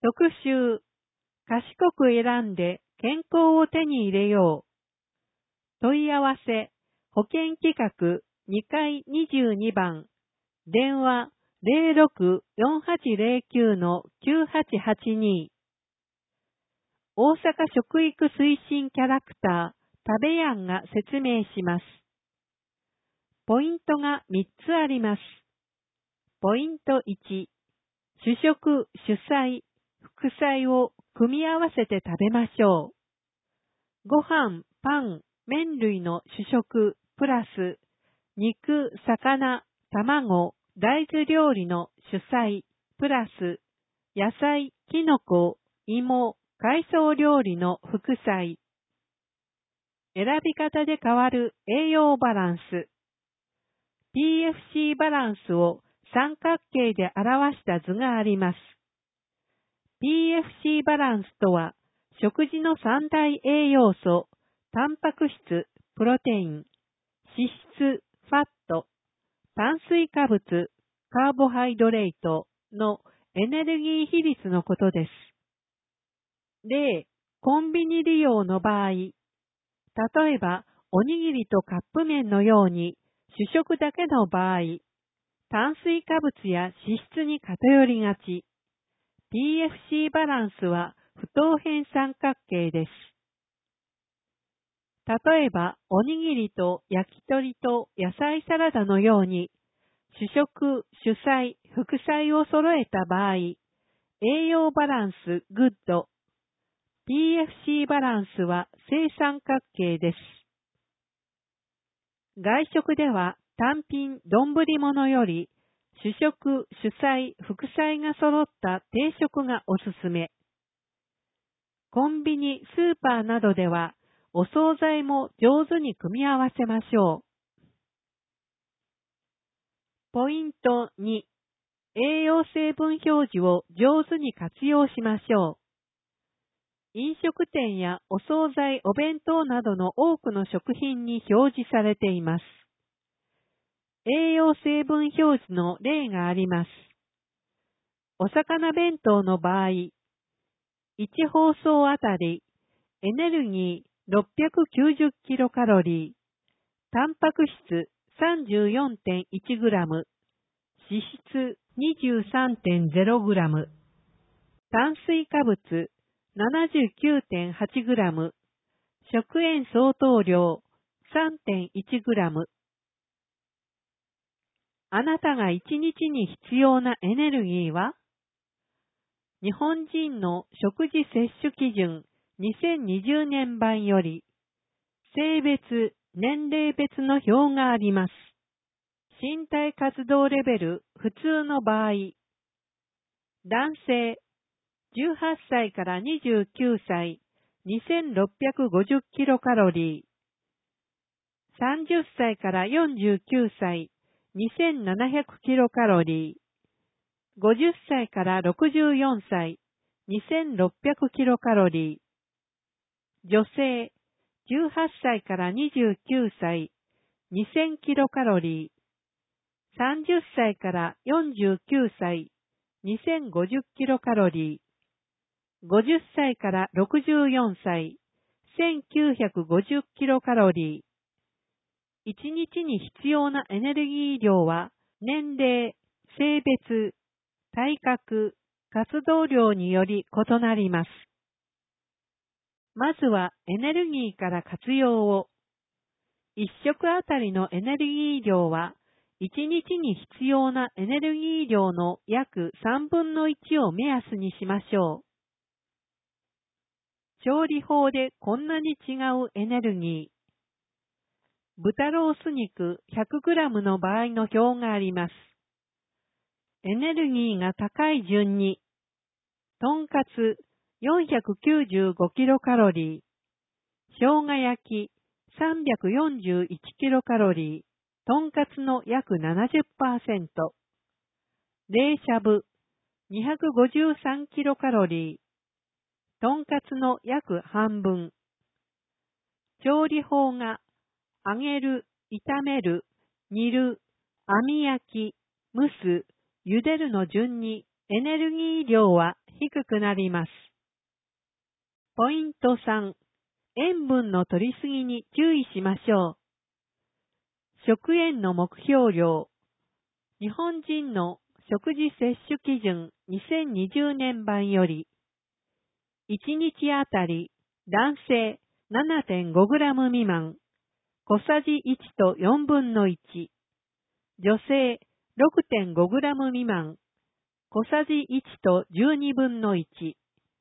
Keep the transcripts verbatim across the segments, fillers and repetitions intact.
特集、賢く選んで健康を手に入れよう。問い合わせ、保険企画にかいにじゅうにばん、電話 ゼロろく よんはちゼロきゅう きゅうはちはちに。大阪食育推進キャラクター、食べやんが説明します。ポイントがみっつあります。ポイントいち、主食、主菜、副菜を組み合わせて食べましょう。ご飯、パン、麺類の主食、プラス、肉、魚、卵、大豆料理の主菜、プラス、野菜、キノコ、芋、海藻料理の副菜。選び方で変わる栄養バランス。ピーエフシー バランスを三角形で表した図があります。ピーエフシー バランスとは、食事の三大栄養素、タンパク質、プロテイン、脂質、ファット、炭水化物、カーボハイドレートのエネルギー比率のことです。例、コンビニ利用の場合、例えばおにぎりとカップ麺のように主食だけの場合、炭水化物や脂質に偏りがち。ピーエフシー バランスは不等辺三角形です。例えば、おにぎりと焼き鳥と野菜サラダのように、主食、主菜、副菜を揃えた場合、栄養バランスグッド、ピーエフシー バランスは正三角形です。外食では単品丼物より、主食、主菜、副菜が揃った定食がおすすめ。コンビニ、スーパーなどでは、お惣菜も上手に組み合わせましょう。ポイントに、栄養成分表示を上手に活用しましょう。飲食店やお惣菜、お弁当などの多くの食品に表示されています。栄養成分表示の例があります。お魚弁当の場合、いち包装あたりエネルギー ろっぴゃくきゅうじゅうキロカロリー、タンパク質 さんじゅうよんてんいちグラム、脂質 にじゅうさんてんゼログラム、炭水化物 ななじゅうきゅうてんはちグラム、食塩相当量 さんてんいちグラム。あなたがいちにちに必要なエネルギーは？日本人の食事摂取基準にせんにじゅうねん版より、性別、年齢別の表があります。身体活動レベル普通の場合、男性、じゅうはっさいからにじゅうきゅうさい、にせんろっぴゃくごじゅうキロカロリー、さんじゅっさいからよんじゅうきゅうさい、にせんななひゃくキロカロリー、ごじゅっさいからろくじゅうよんさい、にせんろっぴゃくキロカロリー、女性、じゅうはっさいからにじゅうきゅうさい、にせんキロカロリー、さんじゅっさいからよんじゅうきゅうさい、にせんごじゅうキロカロリー、ごじゅっさいからろくじゅうよんさい、せんきゅうひゃくごじゅうキロカロリー。いちにちに必要なエネルギー量は年齢、性別、体格、活動量により異なります。まずはエネルギーから活用を。一食あたりのエネルギー量はいちにちに必要なエネルギー量の約さんぶんのいちを目安にしましょう。調理法でこんなに違うエネルギー。豚ロース肉 ひゃくグラム の場合の表があります。エネルギーが高い順に、とんかつよんひゃくきゅうじゅうごキロカロリー、生姜焼きさんびゃくよんじゅういちキロカロリー、とんかつの約 ななじゅっパーセント、冷しゃぶにひゃくごじゅうさんキロカロリー、とんかつの約半分。調理法が揚げる、炒める、煮る、網焼き、蒸す、茹でるの順にエネルギー量は低くなります。ポイントさん、塩分の摂りすぎに注意しましょう。食塩の目標量。日本人の食事摂取基準にせんにじゅうねん版より、いちにちあたり男性 ななてんごグラム 未満、小さじいちとよんぶんのいち、女性 ろくてんごグラム 未満、小さじいちとじゅうにぶんのいち。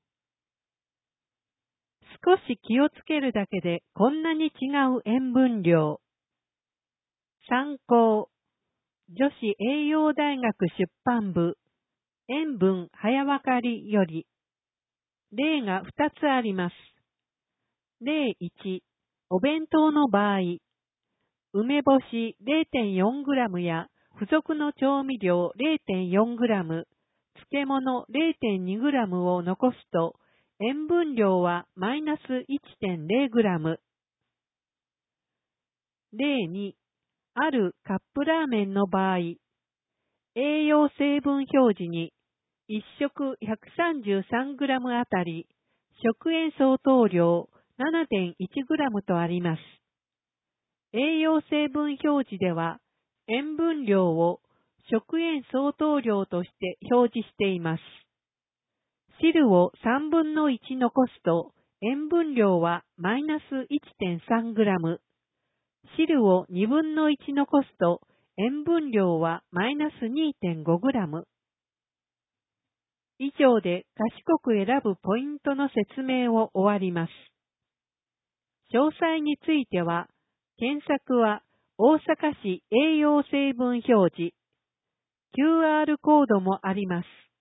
少し気をつけるだけでこんなに違う塩分量。参考。女子栄養大学出版部、塩分早わかりより。例がふたつあります。例いち、お弁当の場合、梅干し れいてんよんグラム や付属の調味料 れいてんよんグラム、漬物 れいてんにグラム を残すと、塩分量はマイナス いってんれいグラム。例に、あるカップラーメンの場合、栄養成分表示にいっ食 ひゃくさんじゅうさんグラム あたり食塩相当量 ななてんいちグラム とあります。栄養成分表示では塩分量を食塩相当量として表示しています。汁をさんぶんのいち残すと塩分量はマイナス いってんさんグラム、汁をにぶんのいち残すと塩分量はマイナス にてんごグラム。以上で賢く選ぶポイントの説明を終わります。詳細については、検索は大阪市栄養成分表示、キューアール コードもあります。